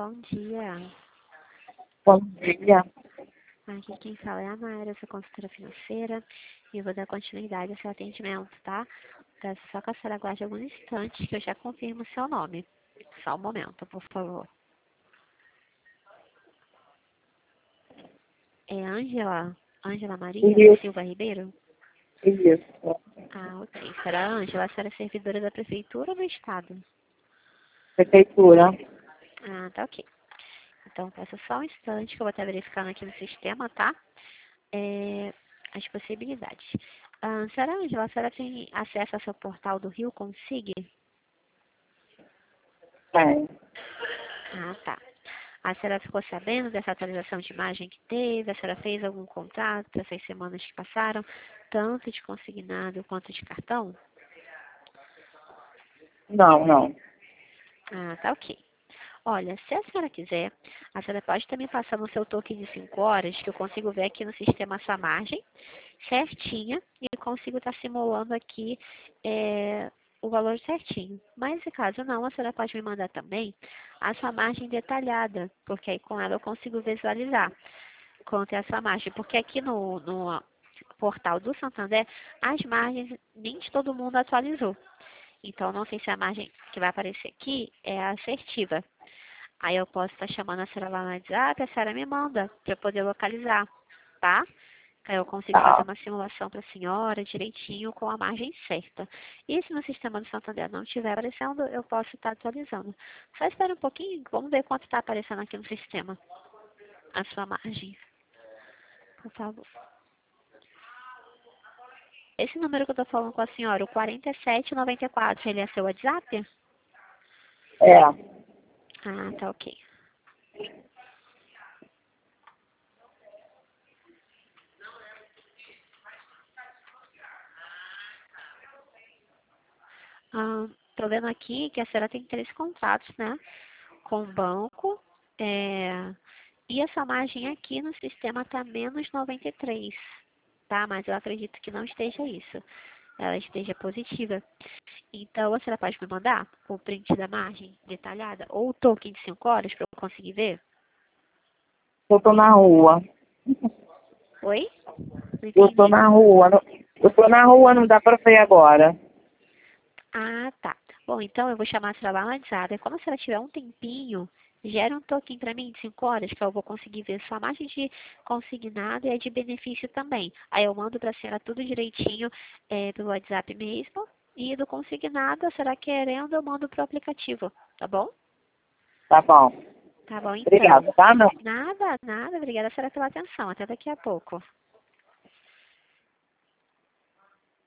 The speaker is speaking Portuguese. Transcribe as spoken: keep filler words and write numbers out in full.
bom dia. Bom dia. Aqui quem fala é a Mayra, sua consultora financeira, e eu vou dar continuidade ao seu atendimento, tá? Peço só que a senhora aguarde alguns instantes que eu já confirmo o seu nome. Só um momento, por favor. É Ângela? Ângela Maria da Isso, Silva Ribeiro? isso. Ah, ok. Será Ângela? A senhora é servidora da prefeitura ou do estado? Prefeitura. Ah, tá ok. Então, peço só um instante que eu vou estar verificando aqui no sistema, tá? É, as possibilidades. Ah, senhora Ângela, a senhora tem acesso ao seu portal do Rio Consig? É. Ah, tá. A senhora ficou sabendo dessa atualização de imagem que teve? A senhora fez algum contato essas semanas que passaram, tanto de consignado quanto de cartão? Não, não. Ah, tá ok. Olha, se a senhora quiser, a senhora pode também passar no seu token de cinco horas, que eu consigo ver aqui no sistema a sua margem certinha e consigo estar simulando aqui é, o valor certinho. Mas, se caso não, a senhora pode me mandar também a sua margem detalhada, porque aí com ela eu consigo visualizar quanto é a sua margem. Porque aqui no, no portal do Santander, as margens nem de todo mundo atualizou. Então, não sei se a margem que vai aparecer aqui é a assertiva. Aí eu posso estar chamando a senhora lá no WhatsApp, a senhora me manda para eu poder localizar, tá? Aí eu consigo fazer Tá, uma simulação para a senhora direitinho com a margem certa. E se no sistema do Santander não estiver aparecendo, eu posso estar atualizando. Só espera um pouquinho, vamos ver quanto está aparecendo aqui no sistema, a sua margem, por favor. Esse número que eu estou falando com a senhora, o quarenta e sete noventa e quatro, ele é seu WhatsApp? é. Ah, tá ok. Ah, tô vendo aqui que a senhora tem três contratos, né? Com o banco. É, e essa margem aqui no sistema está menos noventa e três, tá? Mas eu acredito que não esteja isso. Ela esteja positiva. Então, a senhora pode me mandar o print da margem detalhada ou o token de cinco horas para eu conseguir ver? Eu tô na rua. Oi? Não Eu tô entendi. na rua. não- Eu tô na rua, não dá pra ver agora. Ah, tá. Bom, então eu vou chamar a senhora lá no WhatsApp. Quando a senhora tiver um tempinho, gera um token para mim de cinco horas, que eu vou conseguir ver sua margem de consignado e a de benefício também. Aí eu mando para a senhora tudo direitinho é, pelo WhatsApp mesmo. E do consignado, a senhora querendo, eu mando pro aplicativo, tá bom? Tá bom. Tá bom, então. Obrigada, tá? Não. Nada, nada. Obrigada, a senhora, pela atenção. Até daqui a pouco.